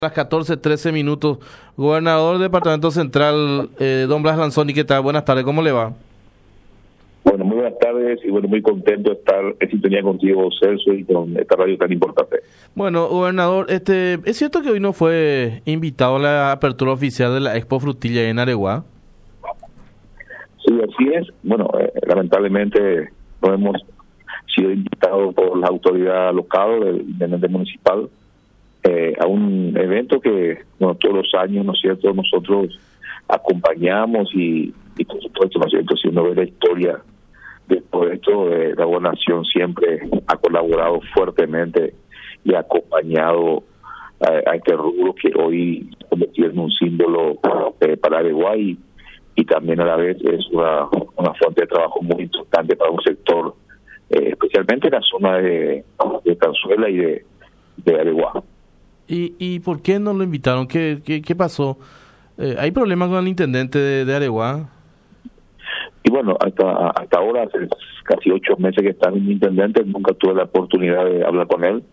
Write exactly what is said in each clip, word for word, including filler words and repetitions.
Las catorce, trece minutos. Gobernador del Departamento Central, eh, don Blas Lanzoni, ¿qué tal? Buenas tardes, ¿cómo le va? Bueno, muy buenas tardes y bueno, muy contento de estar en sintonía contigo, Celso, y con esta radio tan importante. Bueno, gobernador, este, ¿es cierto que hoy no fue invitado a la apertura oficial de la Expo Frutilla en Areguá? Sí, así es. Bueno, eh, lamentablemente no hemos sido invitados por la autoridad local del, del ente municipal eh, a un evento que, bueno, todos los años, ¿no es cierto?, nosotros acompañamos y, y por supuesto, ¿no es cierto?, si uno ve la historia del proyecto, eh, la gobernación siempre ha colaborado fuertemente y ha acompañado a, a este rubro que hoy se ha convertido en un símbolo eh, para Areguá y, y también a la vez es una, una fuente de trabajo muy importante para un sector, eh, especialmente en la zona de, de Tanzuela y de, de Areguá. ¿Y, ¿Y por qué no lo invitaron? ¿Qué, qué, qué pasó? Eh, ¿Hay problemas con el intendente de, de Areguá? Y bueno, hasta hasta ahora, hace casi ocho meses que está en intendente, nunca tuve la oportunidad de hablar con él.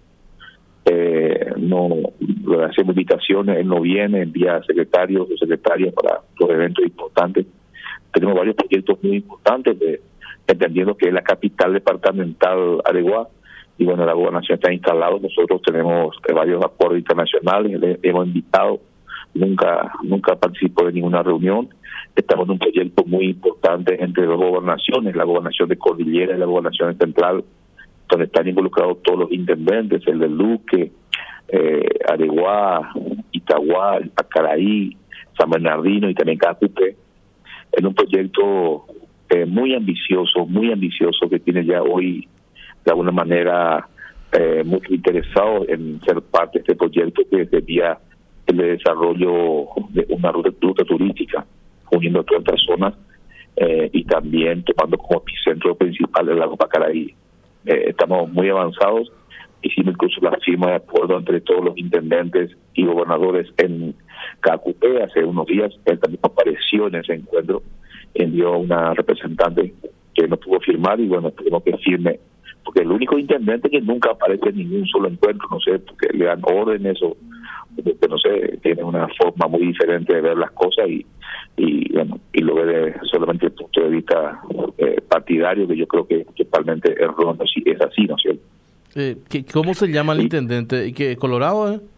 Eh, no le hacemos invitaciones, él no viene, envía secretarios o secretarias para los eventos importantes. Tenemos varios proyectos muy importantes, de, entendiendo que es la capital departamental Areguá, y bueno, la gobernación está instalada. Nosotros tenemos eh, varios acuerdos internacionales, le hemos invitado, nunca nunca participó de ninguna reunión. Estamos en un proyecto muy importante entre dos gobernaciones, la gobernación de Cordillera y la gobernación central, donde están involucrados todos los intendentes, el de Luque, eh, Areguá, Itaguá, Pacaraí, San Bernardino y también Cacupé, en un proyecto eh, muy ambicioso, muy ambicioso que tiene ya hoy, de alguna manera, eh, muy interesado en ser parte de este proyecto que sería el de desarrollo de una ruta, ruta turística, uniendo a todas estas zonas eh, y también tomando como epicentro principal el lago Pacaraí. Eh, estamos muy avanzados, hicimos incluso la firma de acuerdo entre todos los intendentes y gobernadores en Cacupé hace unos días. Él también apareció en ese encuentro, envió una representante que no pudo firmar y bueno, esperemos que firme, porque el único intendente que nunca aparece en ningún solo encuentro, no sé, porque le dan órdenes o porque, no sé, tiene una forma muy diferente de ver las cosas y y bueno, y lo ve de solamente desde el punto de vista eh, partidario, que yo creo que totalmente erróneo, si es así, ¿no es cierto? Eh, ¿qué, ¿Cómo se llama el sí. intendente? ¿Y qué, Colorado, eh?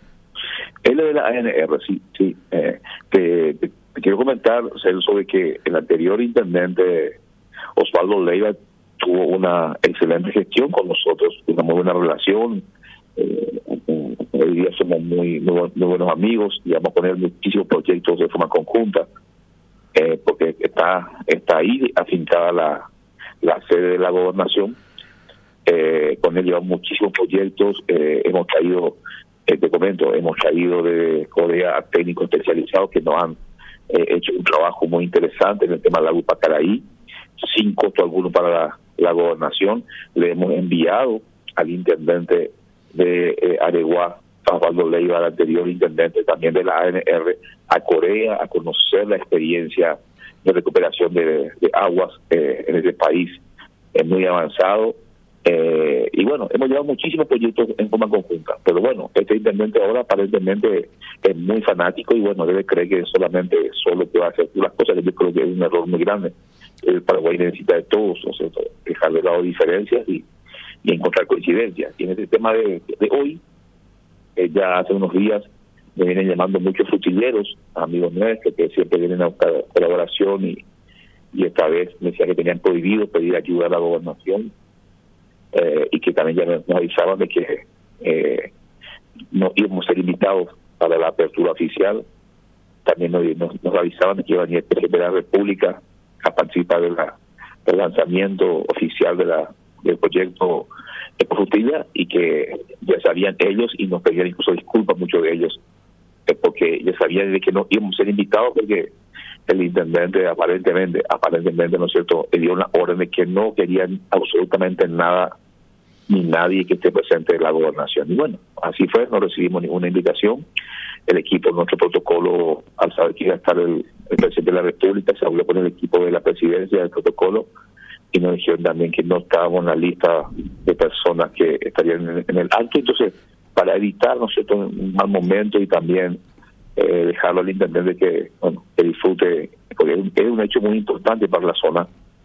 Él es de la A N R, sí, sí. Eh, te, te, te quiero comentar, Celso, de que el anterior intendente, Osvaldo Leiva, tuvo una excelente gestión con nosotros, una muy buena relación. Eh, hoy día somos muy, muy, muy buenos amigos y vamos a poner muchísimos proyectos de forma conjunta, eh, porque está está ahí afincada la, la sede de la gobernación. Eh, con él llevamos muchísimos proyectos, eh, hemos traído, eh, te comento, hemos traído de Corea técnicos especializados que nos han eh, hecho un trabajo muy interesante en el tema del lago Pacaraí, sin costo alguno para la, la gobernación. Le hemos enviado al intendente de eh, Areguá, Osvaldo Leiva, el anterior intendente también de la A N R, a Corea a conocer la experiencia de recuperación de, de aguas eh, en ese país. Es muy avanzado eh, y bueno, hemos llevado muchísimos proyectos en forma conjunta, pero bueno, este intendente ahora aparentemente es muy fanático y bueno, debe creer que solamente solo puede hacer las cosas, que yo creo que es un error muy grande. El Paraguay necesita de todos, o sea, dejar de lado diferencias y y encontrar coincidencias. Y en este tema de, de hoy, eh, ya hace unos días me vienen llamando muchos frutilleros, amigos nuestros, que siempre vienen a buscar colaboración y, y esta vez me decían que tenían prohibido pedir ayuda a la gobernación eh, y que también ya nos avisaban de que eh, no íbamos a ser invitados para la apertura oficial. También nos, nos, nos avisaban de que iban a ir el presidente de la República a participar de la, del lanzamiento oficial de la del proyecto de Frutilla y que ya sabían ellos y nos pedían incluso disculpas muchos de ellos eh, porque ya sabían de que no íbamos a ser invitados porque el intendente aparentemente, aparentemente, ¿no es cierto?, le dio una orden de que no querían absolutamente nada ni nadie que esté presente en la gobernación. Y bueno, así fue, no recibimos ninguna invitación. El equipo, nuestro protocolo, al saber que iba a estar el, el presidente de la República, se habló con el equipo de la presidencia del protocolo y nos dijeron también que no estábamos en la lista de personas que estarían en, en el acto. Entonces, para evitar, ¿no es cierto?, un mal momento y también eh, dejarlo al intendente que, bueno, que disfrute, porque es un, es un hecho muy importante para la zona.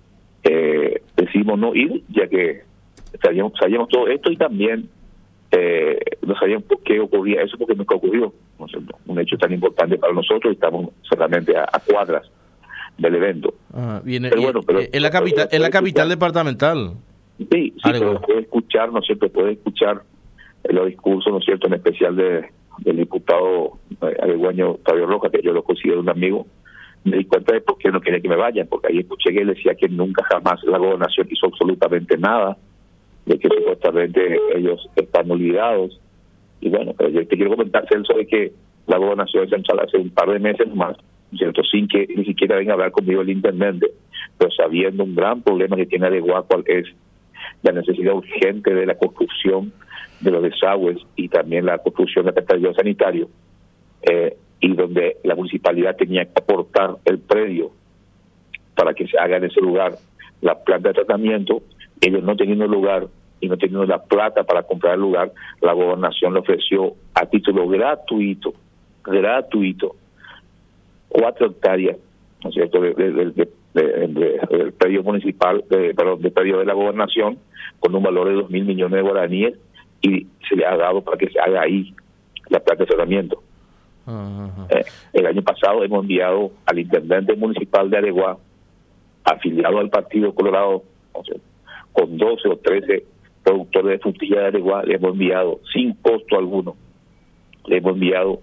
Eh, decidimos no ir, ya que sabíamos, sabíamos todo esto y también eh, no sabíamos por qué ocurría eso, porque nunca ocurrió, ¿no es cierto?, un hecho tan importante para nosotros y estamos solamente a, a cuadras del evento. Ah, viene, pero bueno, pero, en la capital, en la capital departamental. Sí, sí, pero puede escuchar, ¿no es cierto?, puede escuchar los discursos, ¿no es cierto?, en especial de, del diputado eh, areguaño Fabio Rojas, que yo lo considero un amigo. Me di cuenta de por qué no quería que me vayan, porque ahí escuché que él decía que nunca jamás la gobernación hizo absolutamente nada, de que supuestamente ellos están olvidados. Y bueno, pero yo te quiero comentar, Celso, de que la gobernación central hace un par de meses más, ¿cierto?, sin que ni siquiera venga a hablar conmigo el intendente, pero sabiendo un gran problema que tiene Areguá, cuál es la necesidad urgente de la construcción de los desagües y también la construcción del alcantarillado sanitario, eh, y donde la municipalidad tenía que aportar el predio para que se haga en ese lugar la planta de tratamiento. Ellos no teniendo lugar y no teniendo la plata para comprar el lugar, la gobernación le ofreció a título gratuito, gratuito, cuatro hectáreas, ¿no es cierto?, de, de, de, de, de, de, del predio municipal, de, perdón, del predio de la gobernación, con un valor de dos mil millones de guaraníes, y se le ha dado para que se haga ahí la planta de tratamiento. Uh-huh. Eh, el año pasado hemos enviado al intendente municipal de Areguá, afiliado al Partido Colorado, o sea, con doce o trece productores de frutilla de Areguá, le hemos enviado sin costo alguno, le hemos enviado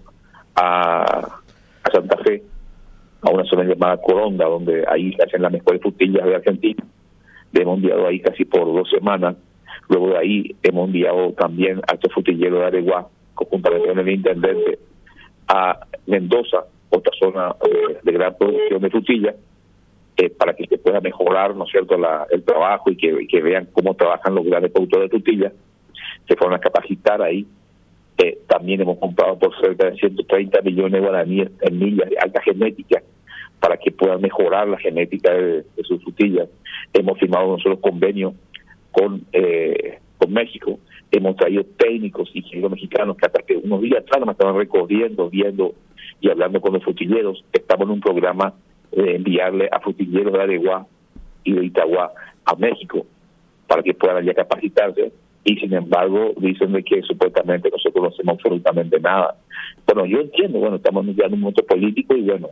a, a Santa Fe, a una zona llamada Coronda, donde ahí se hacen las mejores frutillas de Argentina. Le hemos enviado ahí casi por dos semanas. Luego de ahí hemos enviado también a estos frutilleros de Areguá, conjuntamente con el intendente, a Mendoza, otra zona eh, de gran producción de frutilla, eh, para que se pueda mejorar, ¿no es cierto?, la, el trabajo y que, y que vean cómo trabajan los grandes productores de frutilla. Se fueron a capacitar ahí. Eh, también hemos comprado por cerca de ciento treinta millones de guaraníes en millas de alta genética para que puedan mejorar la genética de, de sus frutillas. Hemos firmado nosotros convenios con eh, con México. Hemos traído técnicos y ingenieros mexicanos que hasta que unos días atrás me estaban recorriendo, viendo y hablando con los frutilleros. Estamos en un programa de enviarle a frutilleros de Areguá y de Itagua a México para que puedan ya capacitarse, y sin embargo dicen de que supuestamente nosotros no hacemos absolutamente nada. Bueno, yo entiendo, bueno, estamos ya en un momento político y bueno,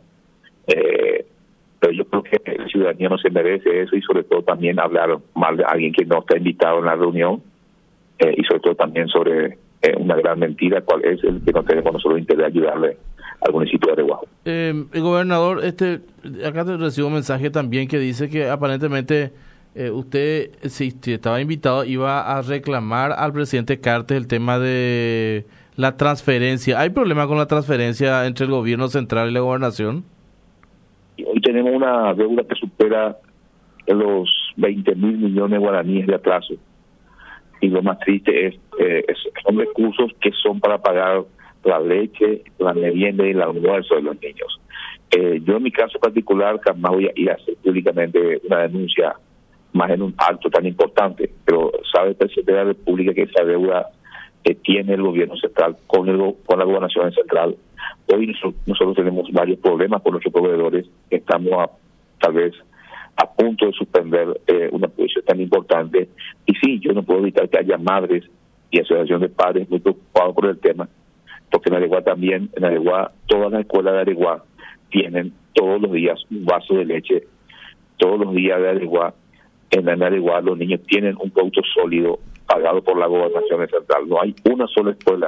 eh, pero yo creo que la ciudadanía no se merece eso, y sobre todo también hablar mal de alguien que no está invitado en la reunión, eh, y sobre todo también sobre eh, una gran mentira, cuál es el que no tenemos nosotros interés de ayudarle al municipio de Areguá. Eh, el gobernador, este, acá te recibo un mensaje también que dice que aparentemente eh, usted, si, si estaba invitado, iba a reclamar al presidente Cartes el tema de la transferencia. ¿Hay problema con la transferencia entre el gobierno central y la gobernación? Hoy tenemos una deuda que supera los veinte mil millones de guaraníes de atraso. Y lo más triste es, eh, es son recursos que son para pagar la leche, la merienda y el almuerzo de los niños. Eh, yo en mi caso particular jamás voy a ir a hacer públicamente una denuncia, más en un acto tan importante, pero sabe el presidente de la República que esa deuda que tiene el gobierno central con, el, con la gobernación central. Hoy nosotros, nosotros tenemos varios problemas con nuestros proveedores. Estamos a, tal vez a punto de suspender eh, una posición tan importante. Y sí, yo no puedo evitar que haya madres y asociación de padres muy preocupados por el tema, porque en Areguá también, en Areguá, todas las escuelas de Areguá tienen todos los días un vaso de leche, todos los días de Areguá. En Areguá los niños tienen un producto sólido pagado por la gobernación central. No hay una sola escuela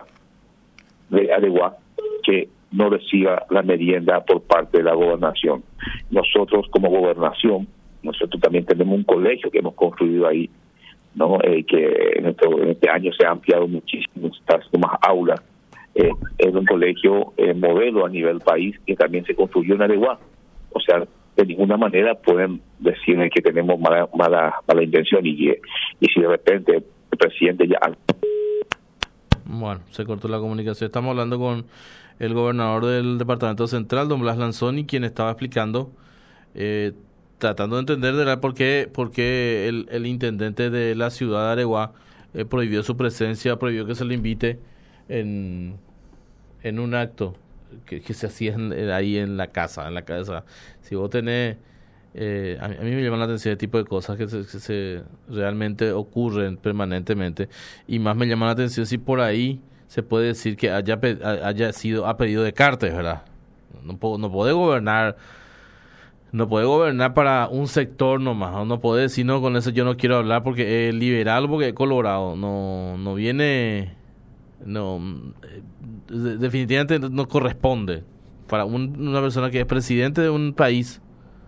de Areguá que no reciba la merienda por parte de la gobernación. Nosotros como gobernación, nosotros también tenemos un colegio que hemos construido ahí, no eh, que en este, en este año se ha ampliado muchísimo, está haciendo más aulas. Eh, es un colegio eh, modelo a nivel país que también se construyó en Areguá. O sea, de ninguna manera pueden decir que tenemos mala mala, mala intención, y, y si de repente el presidente ya... Bueno, se cortó la comunicación. Estamos hablando con el gobernador del Departamento Central, don Blas Lanzoni, quien estaba explicando, eh, tratando de entender de la, por qué, por qué el, el intendente de la ciudad de Areguá eh, prohibió su presencia, prohibió que se le invite en, en un acto que, que se hacía en, ahí en la casa, en la casa. Si vos tenés, eh, a, mí, a mí me llaman la atención ese tipo de cosas que se, que se realmente ocurren permanentemente, y más me llama la atención si por ahí se puede decir que haya, haya sido a pedido de Cartes, ¿verdad? No, no, no puede gobernar. No puede gobernar para un sector nomás, no puede decir, no, con eso yo no quiero hablar porque es liberal, porque es colorado, no no viene, no, definitivamente no corresponde para un, una persona que es presidente de un país,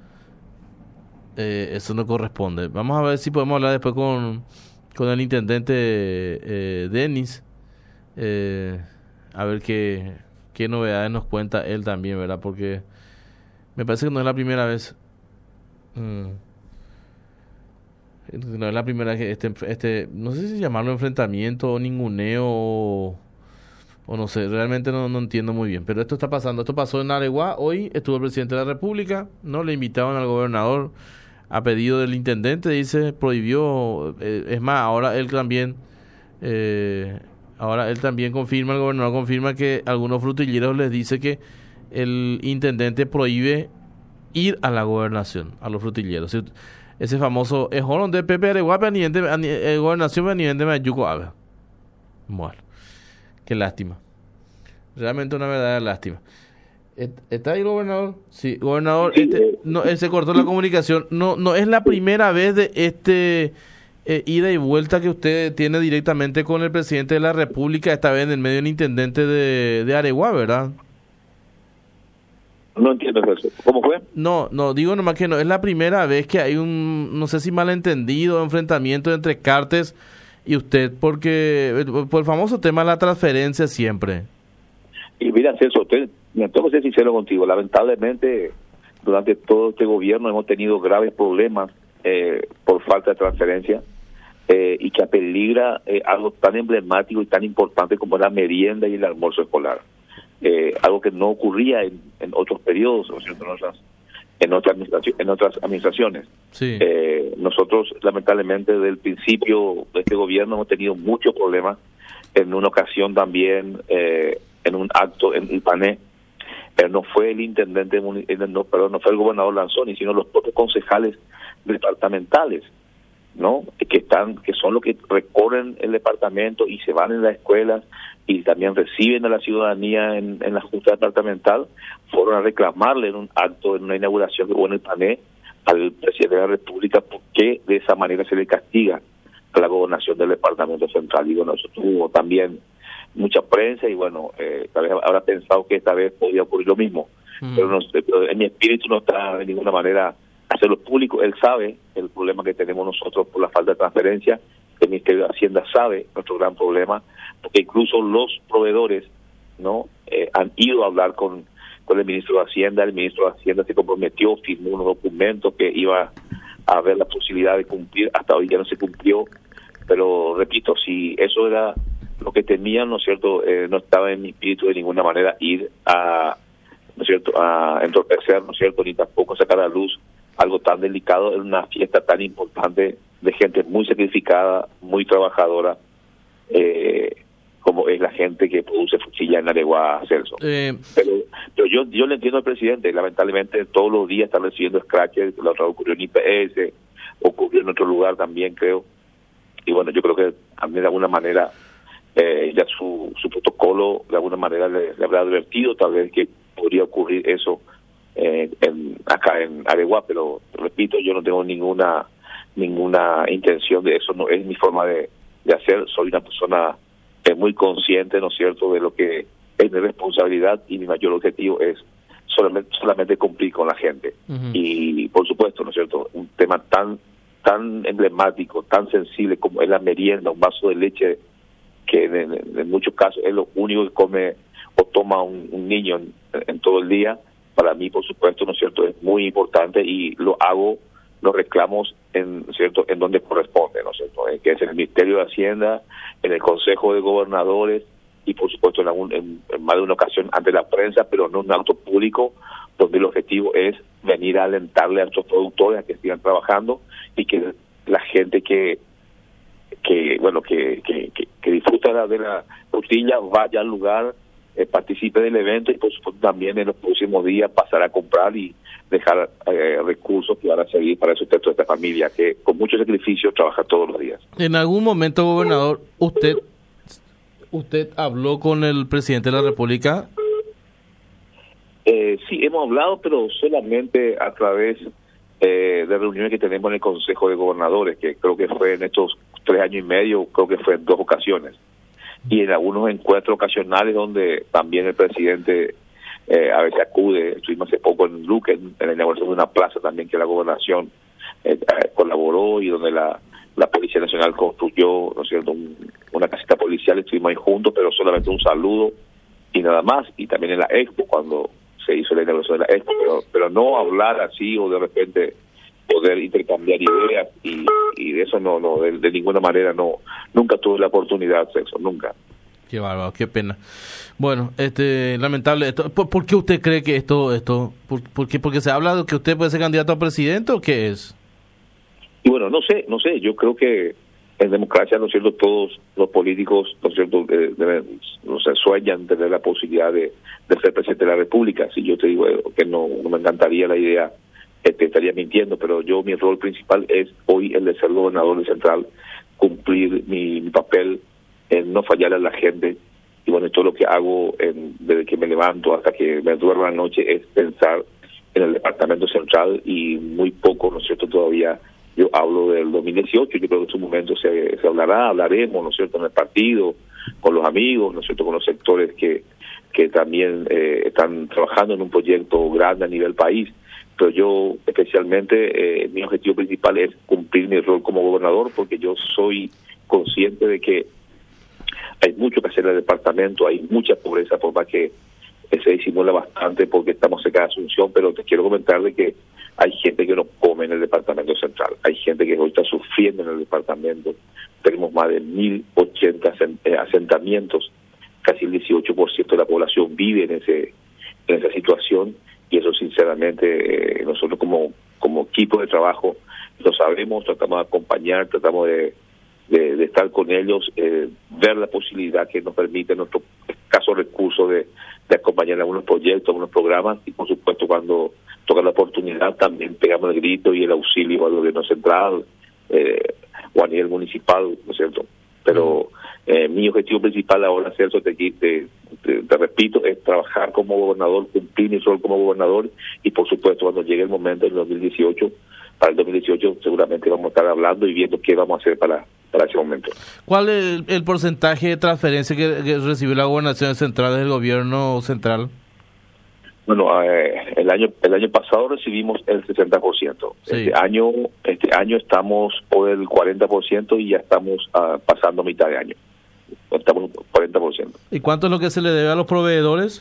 eh, eso no corresponde. Vamos a ver si podemos hablar después con, con el intendente eh, Denis, eh, a ver qué, qué novedades nos cuenta él también, ¿verdad? Porque me parece que no es la primera vez. Mm. No es la primera vez que este, este, no sé si llamarlo enfrentamiento o ninguneo o, o no sé, realmente no, no entiendo muy bien. Pero esto está pasando. Esto pasó en Areguá. Hoy estuvo el presidente de la República, no le invitaban al gobernador a pedido del intendente, dice, prohibió. Eh, es más, ahora él también, eh, ahora él también confirma, el gobernador confirma que algunos frutilleros les dice que el intendente prohíbe ir a la gobernación, a los frutilleros. Ese famoso es de Pepe Areguape a nivel de a nivel, gobernación a nivel de Mayuco Ave. Bueno, qué lástima. Realmente una verdadera lástima. ¿Está ahí el gobernador? Sí, gobernador, este, no, él se cortó la comunicación. No, no es la primera vez de este eh, ida y vuelta que usted tiene directamente con el presidente de la República, esta vez en el medio del intendente de, de Areguá, ¿verdad? No entiendo eso. ¿Cómo fue? No, no, digo nomás que no es la primera vez que hay un, no sé si malentendido, enfrentamiento entre Cartes y usted, porque por el famoso tema de la transferencia siempre. Y mira, Celso, usted, me tengo que ser sincero contigo, lamentablemente durante todo este gobierno hemos tenido graves problemas eh, por falta de transferencia eh, y que apeligra eh, algo tan emblemático y tan importante como la merienda y el almuerzo escolar. Eh, algo que no ocurría en, en otros periodos, ¿no es cierto? En otras, en otras, administraci- en otras administraciones. Sí. Eh, nosotros, lamentablemente, desde el principio de este gobierno hemos tenido muchos problemas. En una ocasión también, eh, en un acto en Ipané, pero no fue el intendente, no, perdón, no fue el gobernador Lanzoni, sino los propios concejales departamentales, ¿no? Que están, que son los que recorren el departamento y se van en las escuelas y también reciben a la ciudadanía en, en la Junta Departamental, fueron a reclamarle en un acto, en una inauguración que hubo en el Pané, al presidente de la República, porque de esa manera se le castiga a la gobernación del Departamento Central. Y bueno, eso tuvo también mucha prensa y bueno, eh, tal vez habrá pensado que esta vez podía ocurrir lo mismo. Mm. Pero, no, pero en mi espíritu no está de ninguna manera hacerlo público. Él sabe el problema que tenemos nosotros por la falta de transferencia. El Ministerio de Hacienda sabe nuestro gran problema, porque incluso los proveedores no eh, han ido a hablar con, con el ministro de Hacienda. El ministro de Hacienda se comprometió, firmó unos documentos que iba a haber la posibilidad de cumplir. Hasta hoy ya no se cumplió, pero repito, si eso era lo que temían, ¿no es cierto? Eh, no estaba en mi espíritu de ninguna manera ir a, ¿no es cierto?, a entorpecer, ¿no es cierto?, ni tampoco sacar a luz algo tan delicado en una fiesta tan importante de gente muy sacrificada, muy trabajadora, eh, como es la gente que produce frutilla en Areguá, Celso. Eh, pero, pero yo yo le entiendo al presidente, lamentablemente todos los días está recibiendo scratches, la otra ocurrió en I P S, ocurrió en otro lugar también, creo, y bueno, yo creo que también de alguna manera eh, ya su, su protocolo de alguna manera le, le habrá advertido tal vez que podría ocurrir eso eh, en, acá en Areguá, pero repito, yo no tengo ninguna ninguna intención de eso, no es mi forma de, de hacer. Soy una persona eh, muy consciente, ¿no es cierto?, de lo que es mi responsabilidad, y mi mayor objetivo es solamente solamente cumplir con la gente. Uh-huh. Y por supuesto, ¿no es cierto?, un tema tan tan emblemático, tan sensible como es la merienda, un vaso de leche que en, en, en muchos casos es lo único que come o toma un, un niño en, en todo el día. Para mí, por supuesto, ¿no es cierto?, es muy importante y lo hago, los reclamos en cierto en donde corresponde, ¿no es cierto?, eh, que es en el Ministerio de Hacienda, en el Consejo de Gobernadores y por supuesto en, algún, en, en más de una ocasión ante la prensa, pero no en un acto público donde el objetivo es venir a alentarle a nuestros productores a que sigan trabajando y que la gente que que bueno, que, que, que, que disfruta de la, de la frutilla, vaya al lugar, eh, participe del evento y por supuesto también en los próximos días pasar a comprar y dejar eh, recursos que van a servir para el sustento de esta familia, que con mucho sacrificio trabaja todos los días. En algún momento, gobernador, usted usted habló con el presidente de la República. Eh, sí, hemos hablado, pero solamente a través eh, de reuniones que tenemos en el Consejo de Gobernadores, que creo que fue en estos tres años y medio, creo que fue en dos ocasiones, y en algunos encuentros ocasionales donde también el presidente eh, a veces acude. Estuvimos hace poco en Luque, en, en la inauguración de una plaza también que la gobernación eh, eh, colaboró y donde la, la Policía Nacional construyó, ¿no es cierto?, un, una casita policial. Estuvimos ahí juntos, pero solamente un saludo y nada más. Y también en la Expo, cuando se hizo la inauguración de la Expo, pero, pero no hablar así o de repente poder intercambiar ideas y, y de eso no, no de, de ninguna manera no, nunca tuve la oportunidad de eso, nunca. Qué bárbaro, qué pena. Bueno, este, lamentable esto. ¿Por, por qué usted cree que esto, esto, por, por qué? Porque se habla de que usted puede ser candidato a presidente o qué es? Y bueno, no sé, no sé, yo creo que en democracia, ¿no es cierto?, todos los políticos, ¿no es cierto?, eh, deben, no sé, sueñan tener la posibilidad de, de ser presidente de la República. Si yo te digo eh, que no, no me encantaría la idea, eh, te estaría mintiendo, pero yo mi rol principal es hoy el de ser gobernador de Central, cumplir mi, mi papel en no fallar a la gente. Y bueno, todo lo que hago en, desde que me levanto hasta que me duermo la noche es pensar en el departamento central y muy poco, ¿no es cierto?, todavía yo hablo del dos mil dieciocho. Yo creo que en su momento se, se hablará, hablaremos, ¿no es cierto?, en el partido, con los amigos, ¿no es cierto?, con los sectores que, que también eh, están trabajando en un proyecto grande a nivel país. Pero yo especialmente, eh, mi objetivo principal es cumplir mi rol como gobernador, porque yo soy consciente de que hay mucho que hacer en el departamento, hay mucha pobreza, por más que se disimula bastante porque estamos cerca de Asunción, pero te quiero comentar de que hay gente que no come en el departamento central, hay gente que hoy está sufriendo en el departamento. Tenemos más de mil ochenta asentamientos, casi el dieciocho por ciento de la población vive en ese en esa situación, y eso sinceramente eh, nosotros como como equipo de trabajo lo sabemos, tratamos de acompañar, tratamos de De, de estar con ellos, eh, ver la posibilidad que nos permite nuestro escaso recursos de, de acompañar en algunos proyectos, algunos programas, y por supuesto cuando toca la oportunidad también pegamos el grito y el auxilio al gobierno central eh, o a nivel municipal, ¿no es cierto? Pero eh, mi objetivo principal ahora, Celso, te, te, te, te repito, es trabajar como gobernador, cumplir mi rol como gobernador, y por supuesto cuando llegue el momento en el dos mil dieciocho, para el dos mil dieciocho seguramente vamos a estar hablando y viendo qué vamos a hacer para, para ese momento. ¿Cuál es el, el porcentaje de transferencia que, que recibió la gobernación central del gobierno central? Bueno, eh, el año el año pasado recibimos el sesenta por ciento. Sí. Este año este año estamos por el cuarenta por ciento y ya estamos uh, pasando mitad de año. Estamos cuarenta por ciento. ¿Y cuánto es lo que se le debe a los proveedores?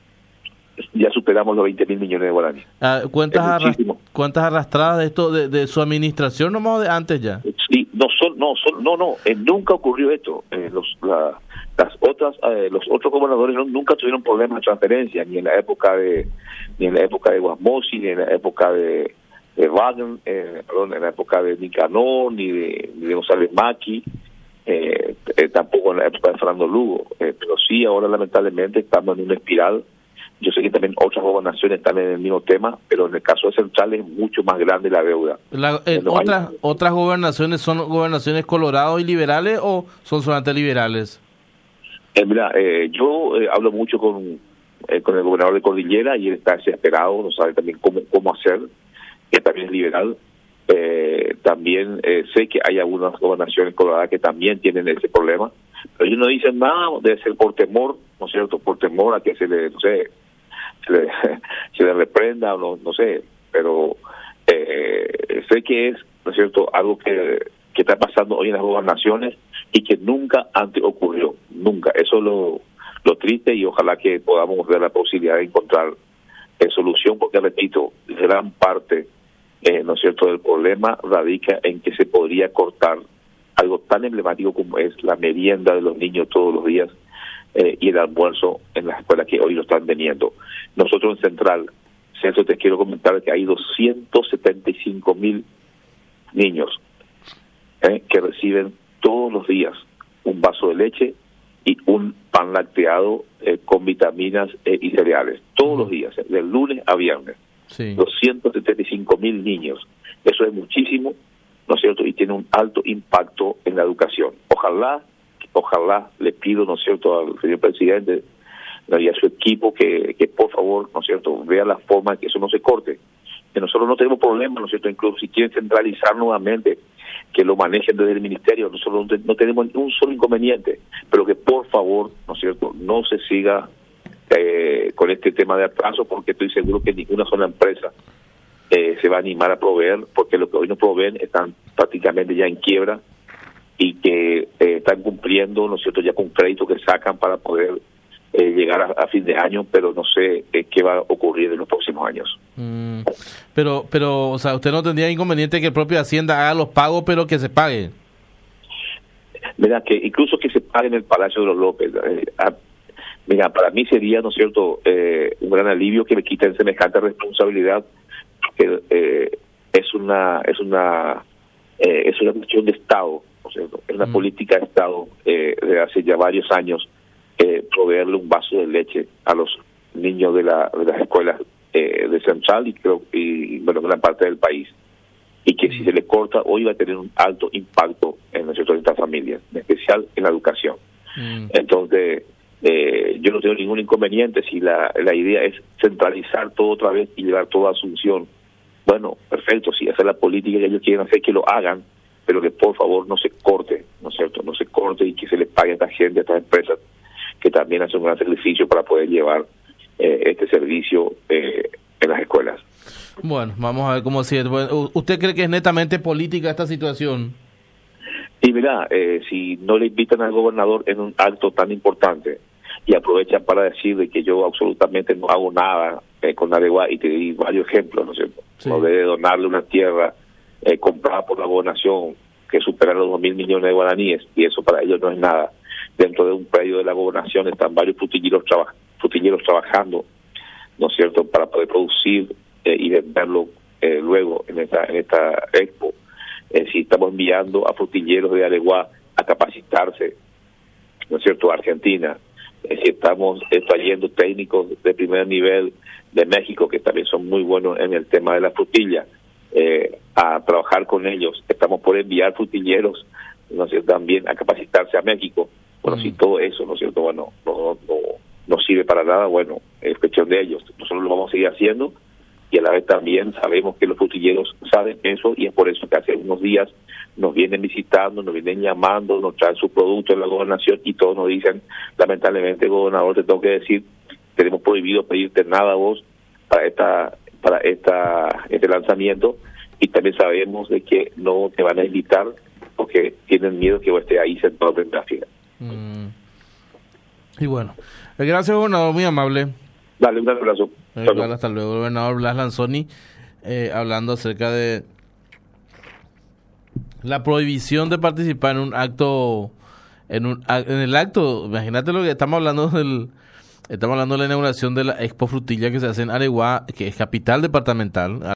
Ya superamos los veinte mil millones de guaraníes. Ah, ¿cuentas, arrast ¿Cuentas arrastradas de esto de, de su administración nomás o de antes ya? Sí, no son, no son, no, no, eh, nunca ocurrió esto. Eh, los, la, las otras, eh, los otros gobernadores no, nunca tuvieron problemas de transferencia, ni en la época de, ni en la época de Guasmosi, ni en la época de, de Wagner, eh, perdón, en la época de Nicanor, ni de, ni de González Maqui, eh, eh, tampoco en la época de Fernando Lugo. Eh, pero sí, ahora lamentablemente estamos en una espiral. Yo sé que también otras gobernaciones están en el mismo tema, pero en el caso de Central es mucho más grande la deuda. La, eh, otras, ¿Otras gobernaciones son gobernaciones colorados y liberales o son solamente liberales? Eh, mira, eh, yo eh, hablo mucho con, eh, con el gobernador de Cordillera y él está desesperado, no sabe también cómo cómo hacer, que también es liberal. Eh, también eh, sé que hay algunas gobernaciones coloradas que también tienen ese problema, pero ellos no dicen nada, debe ser por temor, ¿no es cierto?, por temor a que se le, no sé, se le, se le reprenda, no, no sé, pero eh, sé que es, ¿no es cierto?, algo que, que está pasando hoy en las gobernaciones y que nunca antes ocurrió, nunca. Eso es lo, lo triste, y ojalá que podamos ver la posibilidad de encontrar eh, solución, porque repito, gran parte eh, ¿no es cierto?, del problema radica en que se podría cortar algo tan emblemático como es la merienda de los niños todos los días eh, y el almuerzo en las escuelas que hoy lo están teniendo. Nosotros en Central, Celso, te quiero comentar que hay doscientos setenta y cinco mil niños eh, que reciben todos los días un vaso de leche y un pan lacteado eh, con vitaminas eh, y cereales, todos los días, eh, de lunes a viernes. Sí. doscientos setenta y cinco mil niños, eso es muchísimo, ¿no es cierto? Y tiene un alto impacto en la educación. Ojalá, ojalá le pido, ¿no es cierto?, al señor presidente y a su equipo que, que por favor, ¿no es cierto?, vea la forma de que eso no se corte. Que nosotros no tenemos problemas, ¿no es cierto?, incluso si quieren centralizar nuevamente, que lo manejen desde el ministerio, nosotros no, no tenemos un solo inconveniente, pero que por favor, ¿no es cierto?, no se siga eh, con este tema de atraso, porque estoy seguro que ninguna sola empresa eh, se va a animar a proveer, porque lo que hoy no proveen están prácticamente ya en quiebra y que eh, están cumpliendo, ¿no es cierto?, ya con crédito que sacan para poder eh, llegar a, a fin de año, pero no sé eh, qué va a ocurrir en los próximos años. Mm, pero, pero, o sea, usted no tendría inconveniente que el propio Hacienda haga los pagos, pero que se pague. Mira, que incluso que se pague en el Palacio de los López. Eh, a, mira, para mí sería, ¿no es cierto?, eh, un gran alivio que me quiten semejante responsabilidad, que eh, es una es una eh, es una cuestión de Estado, ¿no es cierto?, es una mm. política de Estado eh, de hace ya varios años, eh, proveerle un vaso de leche a los niños de, la, de las escuelas eh, de Central y creo y bueno, gran parte del país, y que si se le corta hoy va a tener un alto impacto en el sector de estas familias, en especial en la educación. Mm. Entonces, eh, yo no tengo ningún inconveniente si la, la idea es centralizar todo otra vez y llevar toda Asunción. Bueno, perfecto, si esa es la política que ellos quieren hacer, que lo hagan, pero que por favor no se corte, ¿no es cierto?, no se corte y que se les pague a esta gente, a estas empresas que también hacen un gran sacrificio para poder llevar eh, este servicio eh, en las escuelas. Bueno, vamos a ver cómo sigue. ¿Usted cree que es netamente política esta situación? Y mira, eh, si no le invitan al gobernador en un acto tan importante y aprovechan para decir de que yo absolutamente no hago nada eh, con Areguá, y te di varios ejemplos, ¿no es cierto? Sí. No debe donarle una tierra eh, comprada por la gobernación que supera los dos mil millones de guaraníes, y eso para ellos no es nada. Dentro de un predio de la gobernación están varios frutilleros, traba, frutilleros trabajando, ¿no es cierto?, para poder producir eh, y venderlo eh, luego en esta en esta expo. Eh, si estamos enviando a frutilleros de Areguá a capacitarse, ¿no es cierto?, a Argentina, eh, si estamos eh, trayendo técnicos de primer nivel de México, que también son muy buenos en el tema de la frutilla, eh, a trabajar con ellos, estamos por enviar frutilleros, ¿no es cierto?, también a capacitarse a México. Bueno, mm. si todo eso, ¿no es cierto?, bueno, no, no, no sirve para nada, bueno, es cuestión de ellos. Nosotros lo vamos a seguir haciendo, y a la vez también sabemos que los frutilleros saben eso, y es por eso que hace unos días nos vienen visitando, nos vienen llamando, nos traen sus productos en la gobernación, y todos nos dicen, lamentablemente, gobernador, te tengo que decir, tenemos prohibido pedirte nada a vos para esta para esta este lanzamiento, y también sabemos de que no te van a invitar porque tienen miedo que vos estés ahí sentado en la fila. Mm. Y bueno, gracias, gobernador, muy amable. Dale, un abrazo. Eh, hasta luego, gobernador Blas Lanzoni, eh, hablando acerca de la prohibición de participar en un acto, en un en el acto, imagínate lo que estamos hablando del, estamos hablando de la inauguración de la Expo Frutilla que se hace en Areguá, que es capital departamental.